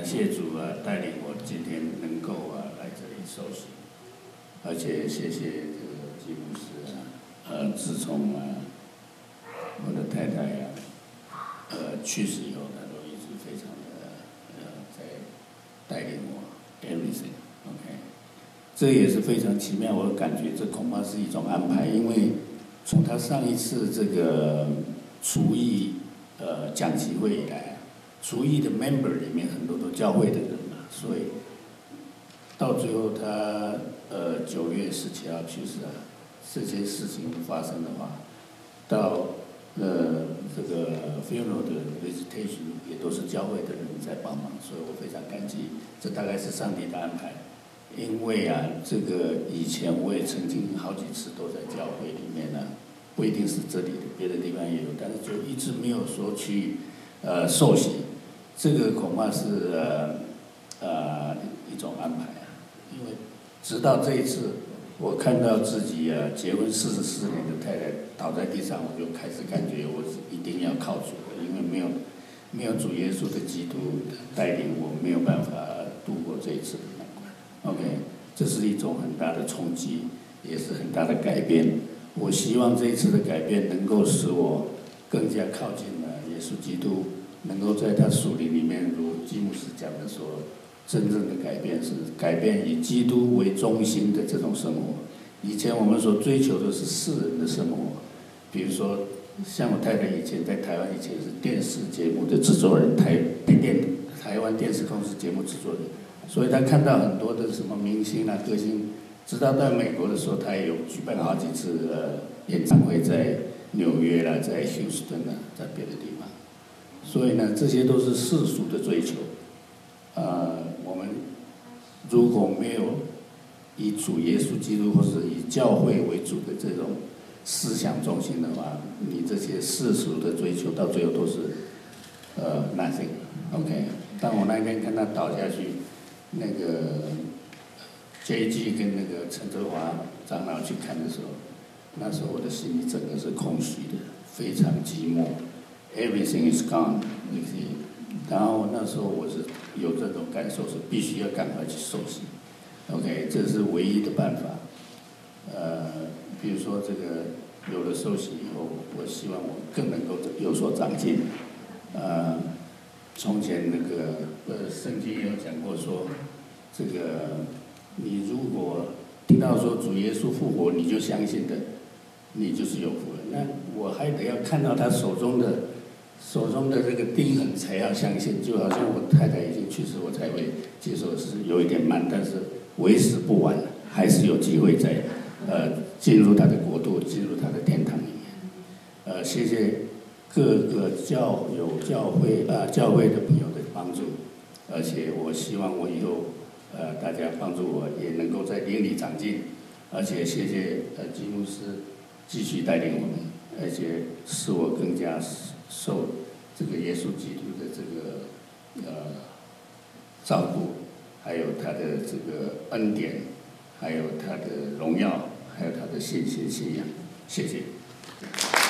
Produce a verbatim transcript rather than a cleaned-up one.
感谢主啊，带领我今天能够啊来这里受洗，而且谢谢这个吉姆斯啊，呃，自从啊我的太太呀、啊，呃去世以后，她都一直非常的呃在带领我 everything，OK，、okay? 这也是非常奇妙，我感觉这恐怕是一种安排，因为从他上一次这个厨艺呃讲习会以来啊。厨艺的 member 里面很多都教会的人嘛，所以到最后他呃九月十七号去世啊，这些事情发生的话，到呃这个 funeral 的 visitation 也都是教会的人在帮忙，所以我非常感激，这大概是上帝的安排。因为啊，这个以前我也曾经好几次都在教会里面呢、啊，不一定是这里的，别的地方也有，但是就一直没有说去呃受洗。这个恐怕是呃呃一种安排啊，因为直到这一次，我看到自己啊结婚四十四年的太太倒在地上，我就开始感觉我一定要靠主了，因为没有没有主耶稣的基督带领，我没有办法度过这一次的难关。OK， 这是一种很大的冲击，也是很大的改变。我希望这一次的改变能够使我更加靠近了耶稣基督。能够在他属灵里面，如基姆斯讲的说，真正的改变是改变以基督为中心的这种生活。以前我们所追求的是世人的生活，比如说像我太太以前在台湾以前是电视节目的制作人，台电台湾电视公司节目制作人，所以他看到很多的什么明星啊、歌星，直到到美国的时候，他也有举办好几次呃演唱会，在纽约啦、在休斯顿啊，在别的地方。所以呢，这些都是世俗的追求。呃，我们如果没有以主耶稣基督或是以教会为主的这种思想中心的话，你这些世俗的追求到最后都是呃 nothing。OK， 当我那一天看他倒下去，那个 J G 跟那个陈泽华长老去看的时候，那时候我的心里整个是空虚的，非常寂寞。Everything is gone， 你可以，然后那时候我是有这种感受，是必须要赶快去受洗。OK， 这是唯一的办法。呃，比如说这个有了受洗以后，我希望我更能够有所长进。呃，从前那个呃圣经也有讲过说，这个你如果听到说主耶稣复活，你就相信的，你就是有福了。那我还得要看到他手中的。手中的这个钉痕才要相信，就好像我太太已经去世，我才会接受，是有一点慢，但是为时不晚，还是有机会在呃进入他的国度，进入他的天堂里面。呃，谢谢各个教友、教会啊、呃、教会的朋友的帮助，而且我希望我以后呃大家帮助我，也能够在灵里长进，而且谢谢呃吉姆斯继续带领我们，而且使我更加。受这个耶稣基督的这个呃照顾，还有他的这个恩典，还有他的荣耀，还有他的信心信仰，谢谢。